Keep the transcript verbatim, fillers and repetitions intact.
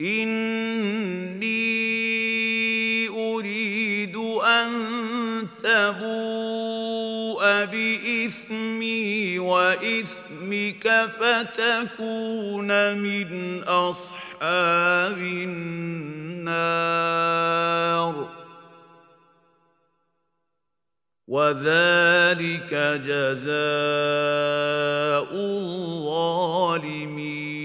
إني أريد أن تبوء بإثمي وإثمك فتكون من أصحاب النار وذلك جزاء الظالمين